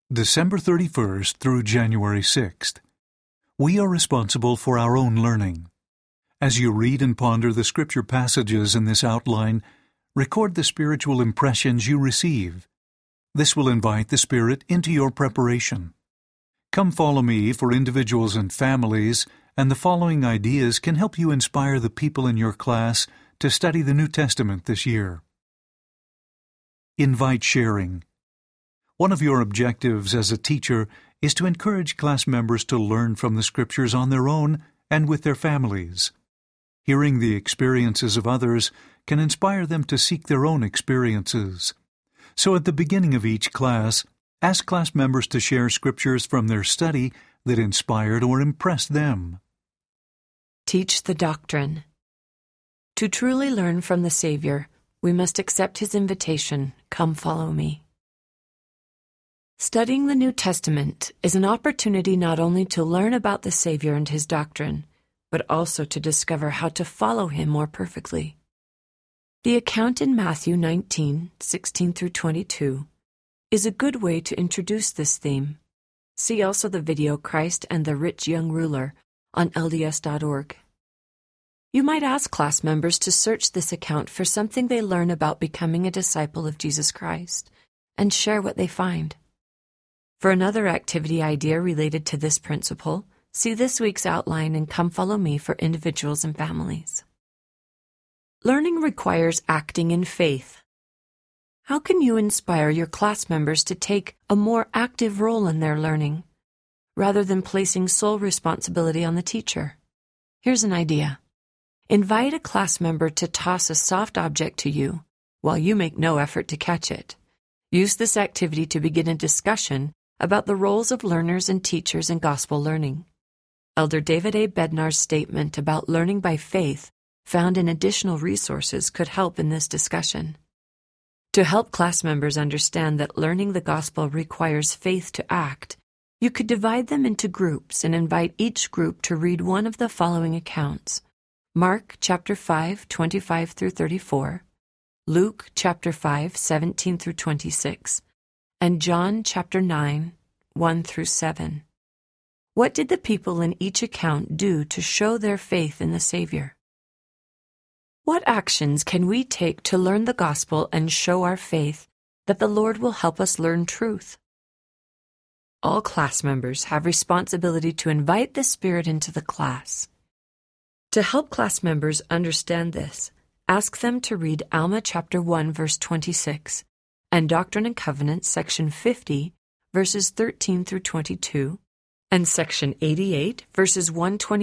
December 31st through January 6th. We are responsible for our own learning. As you read and ponder the scripture passages in this outline, record the spiritual impressions you receive. This will invite the Spirit into your preparation. Come follow me for individuals and families, and the following ideas can help you inspire the people in your class to study the New Testament this year. Invite sharing. One of your objectives as a teacher is to encourage class members to learn from the Scriptures on their own and with their families. Hearing the experiences of others can inspire them to seek their own experiences. So at the beginning of each class, ask class members to share Scriptures from their study that inspired or impressed them. Teach the doctrine. To truly learn from the Savior, we must accept His invitation, "Come follow me." Studying the New Testament is an opportunity not only to learn about the Savior and His doctrine, but also to discover how to follow Him more perfectly. The account in Matthew 19:16-22 is a good way to introduce this theme. See also the video Christ and the Rich Young Ruler on LDS.org. You might ask class members to search this account for something they learn about becoming a disciple of Jesus Christ and share what they find. For another activity idea related to this principle, see this week's outline and Come Follow Me for individuals and families. Learning requires acting in faith. How can you inspire your class members to take a more active role in their learning, rather than placing sole responsibility on the teacher? Here's an idea. Invite a class member to toss a soft object to you, while you make no effort to catch it. Use this activity to begin a discussion about the roles of learners and teachers in gospel learning. Elder David A. Bednar's statement about learning by faith found in additional resources could help in this discussion. To help class members understand that learning the gospel requires faith to act, you could divide them into groups and invite each group to read one of the following accounts: Mark chapter 5, 25-34, Luke chapter 5, 17-26, and John chapter 9, 1-7. What did the people in each account do to show their faith in the Savior? What actions can we take to learn the gospel and show our faith that the Lord will help us learn truth? All class members have responsibility to invite the Spirit into the class. To help class members understand this, ask them to read Alma chapter 1, verse 26, and Doctrine and Covenants, section 50, verses 13-22, and section 88, verses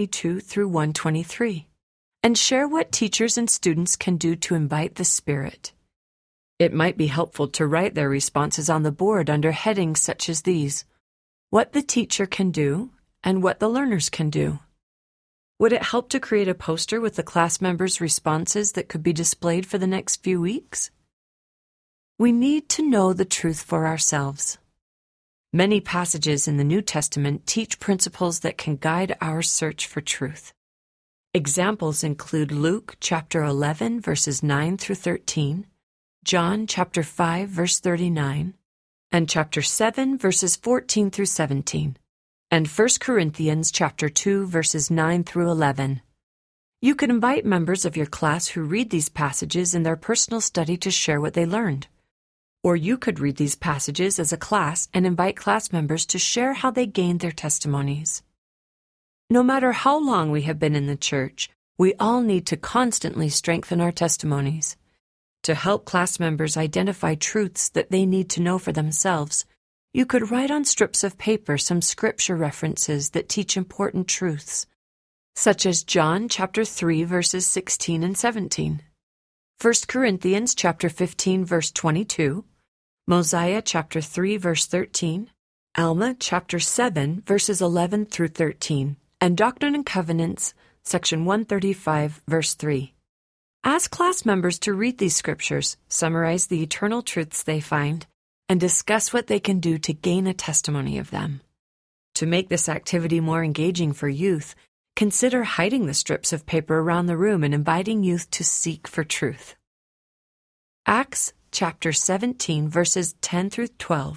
122-123, and share what teachers and students can do to invite the Spirit. It might be helpful to write their responses on the board under headings such as these: what the teacher can do and what the learners can do. Would it help to create a poster with the class members' responses that could be displayed for the next few weeks? We need to know the truth for ourselves. Many passages in the New Testament teach principles that can guide our search for truth. Examples include Luke chapter 11, verses 9-13, John chapter 5, verse 39, and chapter 7, verses 14-17, and 1 Corinthians chapter 2, verses 9-11. You can invite members of your class who read these passages in their personal study to share what they learned. Or you could read these passages as a class and invite class members to share how they gained their testimonies. No matter how long we have been in the church, we all need to constantly strengthen our testimonies. To help class members identify truths that they need to know for themselves, you could write on strips of paper some scripture references that teach important truths, such as John chapter 3, verses 16 and 17. 1 Corinthians chapter 15, verse 22, Mosiah chapter 3, verse 13, Alma chapter 7, verses 11-13, and Doctrine and Covenants, section 135, verse 3. Ask class members to read these scriptures, summarize the eternal truths they find, and discuss what they can do to gain a testimony of them. To make this activity more engaging for youth, consider hiding the strips of paper around the room and inviting youth to seek for truth. Acts chapter 17, verses 10-12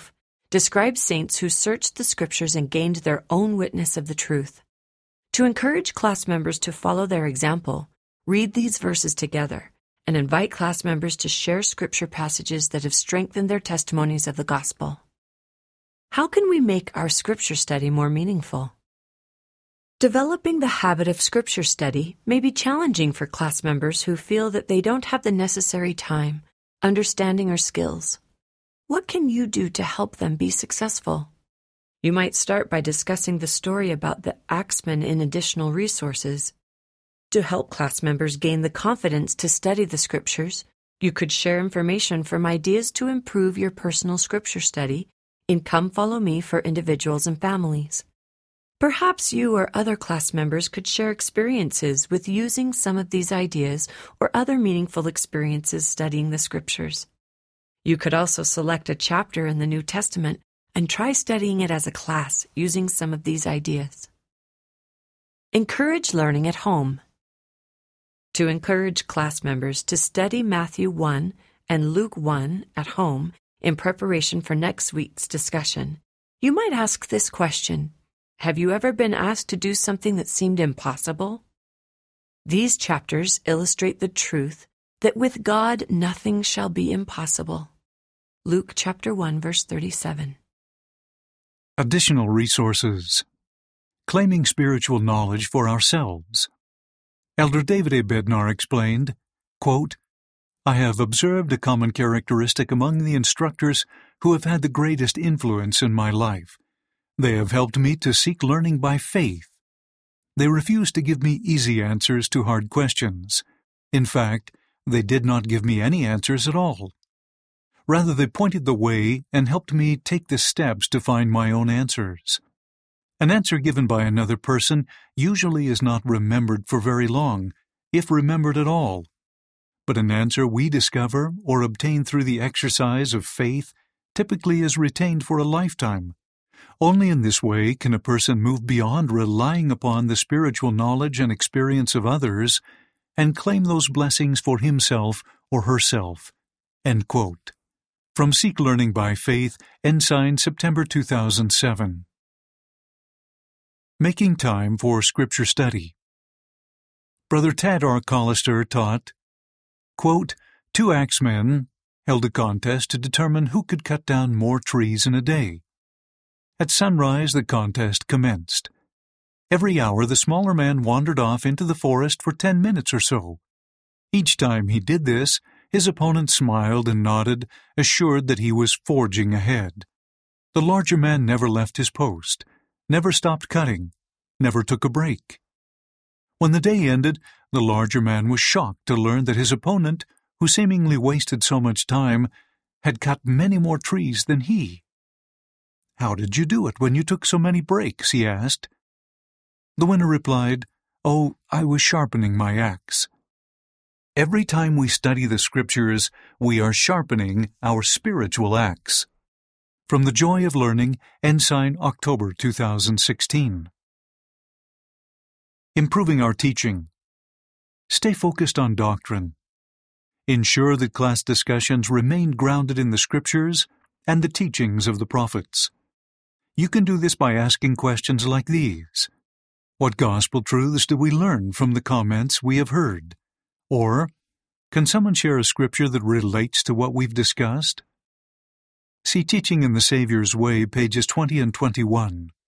describes saints who searched the Scriptures and gained their own witness of the truth. To encourage class members to follow their example, read these verses together and invite class members to share Scripture passages that have strengthened their testimonies of the gospel. How can we make our Scripture study more meaningful? Developing the habit of Scripture study may be challenging for class members who feel that they don't have the necessary time, understanding, or skills. What can you do to help them be successful? You might start by discussing the story about the axeman in additional resources. To help class members gain the confidence to study the Scriptures, you could share information from ideas to improve your personal Scripture study in Come Follow Me for individuals and families. Perhaps you or other class members could share experiences with using some of these ideas or other meaningful experiences studying the Scriptures. You could also select a chapter in the New Testament and try studying it as a class using some of these ideas. Encourage learning at home. To encourage class members to study Matthew 1 and Luke 1 at home in preparation for next week's discussion, you might ask this question: have you ever been asked to do something that seemed impossible? These chapters illustrate the truth that with God nothing shall be impossible. Luke chapter 1, verse 37. Additional resources. Claiming spiritual knowledge for ourselves. Elder David A. Bednar explained, quote, I have observed a common characteristic among the instructors who have had the greatest influence in my life. They have helped me to seek learning by faith. They refused to give me easy answers to hard questions. In fact, they did not give me any answers at all. Rather, they pointed the way and helped me take the steps to find my own answers. An answer given by another person usually is not remembered for very long, if remembered at all. But an answer we discover or obtain through the exercise of faith typically is retained for a lifetime. Only in this way can a person move beyond relying upon the spiritual knowledge and experience of others and claim those blessings for himself or herself. End quote. From Seek Learning by Faith, Ensign, September 2007. Making time for Scripture study. Brother Tad R. Collister taught, quote, 2 axemen held a contest to determine who could cut down more trees in a day. At sunrise, the contest commenced. Every hour, the smaller man wandered off into the forest for 10 minutes or so. Each time he did this, his opponent smiled and nodded, assured that he was forging ahead. The larger man never left his post, never stopped cutting, never took a break. When the day ended, the larger man was shocked to learn that his opponent, who seemingly wasted so much time, had cut many more trees than he. How did you do it when you took so many breaks? He asked. The winner replied, Oh, I was sharpening my axe. Every time we study the Scriptures, we are sharpening our spiritual axe. From The Joy of Learning, Ensign, October 2016. Improving our teaching. Stay focused on doctrine. Ensure that class discussions remain grounded in the Scriptures and the teachings of the prophets. You can do this by asking questions like these. What gospel truths do we learn from the comments we have heard? Or, can someone share a Scripture that relates to what we've discussed? See Teaching in the Savior's Way, pages 20 and 21.